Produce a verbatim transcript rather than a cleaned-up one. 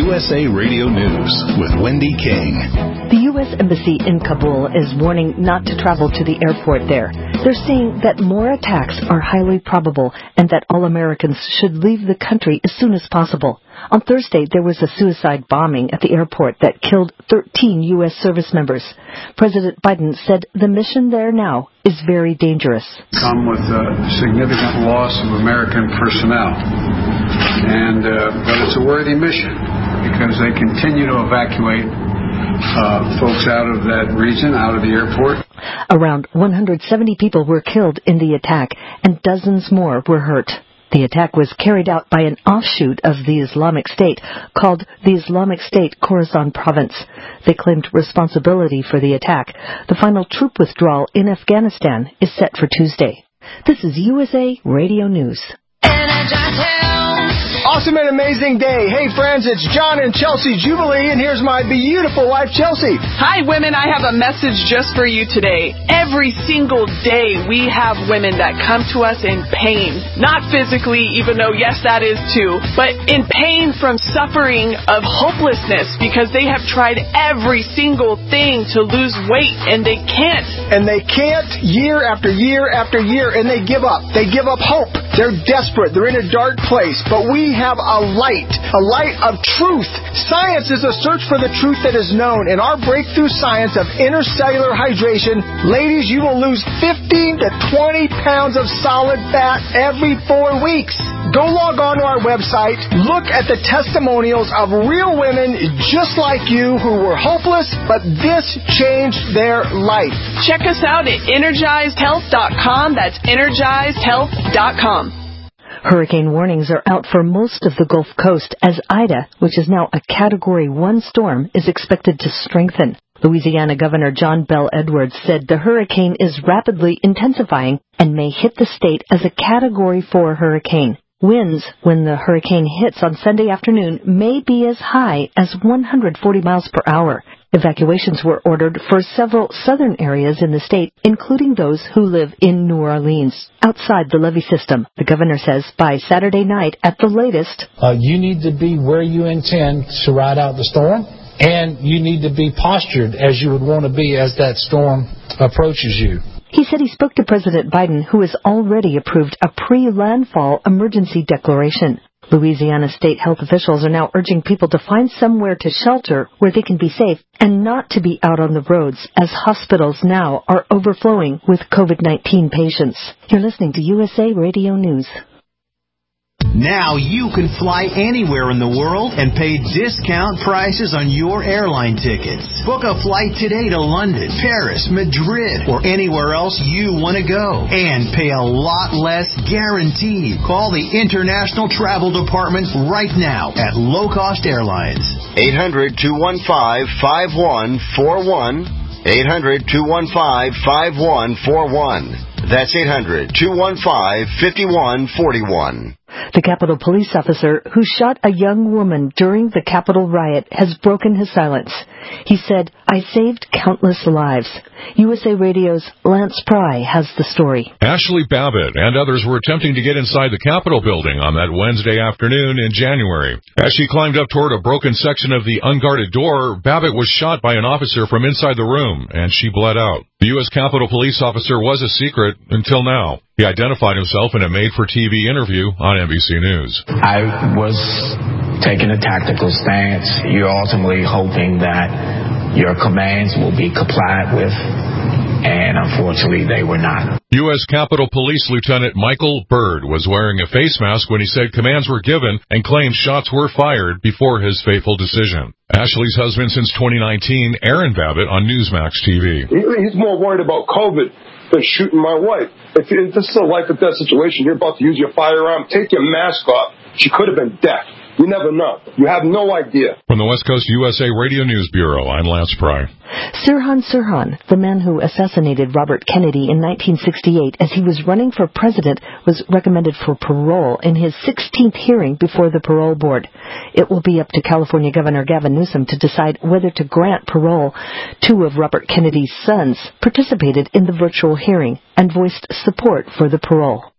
U S A Radio News with Wendy King. The U S Embassy in Kabul is warning not to travel to the airport there. They're saying that more attacks are highly probable and that all Americans should leave the country as soon as possible. On Thursday, there was a suicide bombing at the airport that killed thirteen U S service members. President Biden said the mission there now is very dangerous. Come with a significant loss of American personnel. And, uh, but it's a worthy mission because they continue to evacuate uh, folks out of that region, out of the airport. Around one hundred seventy people were killed in the attack and dozens more were hurt. The attack was carried out by an offshoot of the Islamic State called the Islamic State Khorasan Province. They claimed responsibility for the attack. The final troop withdrawal in Afghanistan is set for Tuesday. This is U S A Radio News. Awesome and amazing day. Hey, friends, it's John and Chelsea Jubilee, and here's my beautiful wife, Chelsea. Hi, women. I have a message just for you today. Every single day, we have women that come to us in pain. Not physically, even though, yes, that is too, but in pain from suffering of hopelessness because they have tried every single thing to lose weight, and they can't. And they can't year after year after year, and they give up. They give up hope. They're desperate. They're in a dark place, but we have a light, a light of truth. Science is a search for the truth that is known. In our breakthrough science of intercellular hydration, ladies, you will lose fifteen to twenty pounds of solid fat every four weeks. Go log on to our website, look at the testimonials of real women just like you who were hopeless, but this changed their life. Check us out at energized health dot com. That's energized health dot com. Hurricane warnings are out for most of the Gulf Coast as Ida, which is now a Category one storm, is expected to strengthen. Louisiana Governor John Bel Edwards said the hurricane is rapidly intensifying and may hit the state as a Category four hurricane. Winds, when the hurricane hits on Sunday afternoon, may be as high as one hundred forty miles per hour. Evacuations were ordered for several southern areas in the state, including those who live in New Orleans, outside the levee system. The governor says by Saturday night at the latest, uh, you need to be where you intend to ride out the storm, and you need to be postured as you would want to be as that storm approaches you. He said he spoke to President Biden, who has already approved a pre-landfall emergency declaration. Louisiana state health officials are now urging people to find somewhere to shelter where they can be safe and not to be out on the roads as hospitals now are overflowing with COVID nineteen patients. You're listening to U S A Radio News. Now you can fly anywhere in the world and pay discount prices on your airline tickets. Book a flight today to London, Paris, Madrid, or anywhere else you want to go. And pay a lot less guaranteed. Call the International Travel Department right now at Low Cost Airlines. eight hundred, two one five, five one four one. eight hundred, two one five, five one four one. That's eight hundred, two one five, five one four one. The Capitol police officer who shot a young woman during the Capitol riot has broken his silence. He said, "I saved countless lives." U S A Radio's Lance Pry has the story. Ashley Babbitt and others were attempting to get inside the Capitol building on that Wednesday afternoon in January. As she climbed up toward a broken section of the unguarded door, Babbitt was shot by an officer from inside the room, and she bled out. The U S Capitol police officer was a secret until now. He identified himself in a made-for-T V interview on N B C News. I was taking a tactical stance. You're ultimately hoping that your commands will be complied with, and unfortunately they were not. U S Capitol Police Lieutenant Michael Byrd was wearing a face mask when he said commands were given and claimed shots were fired before his fateful decision. Ashley's husband since twenty nineteen, Aaron Babbitt, on Newsmax T V. He's more worried about COVID than shooting my wife. If this is a life or death situation, you're about to use your firearm, take your mask off. She could have been deaf. You never know. You have no idea. From the West Coast U S A Radio News Bureau, I'm Lance Pry. Sirhan Sirhan, the man who assassinated Robert Kennedy in nineteen sixty-eight as he was running for president, was recommended for parole in his sixteenth hearing before the parole board. It will be up to California Governor Gavin Newsom to decide whether to grant parole. Two of Robert Kennedy's sons participated in the virtual hearing and voiced support for the parole.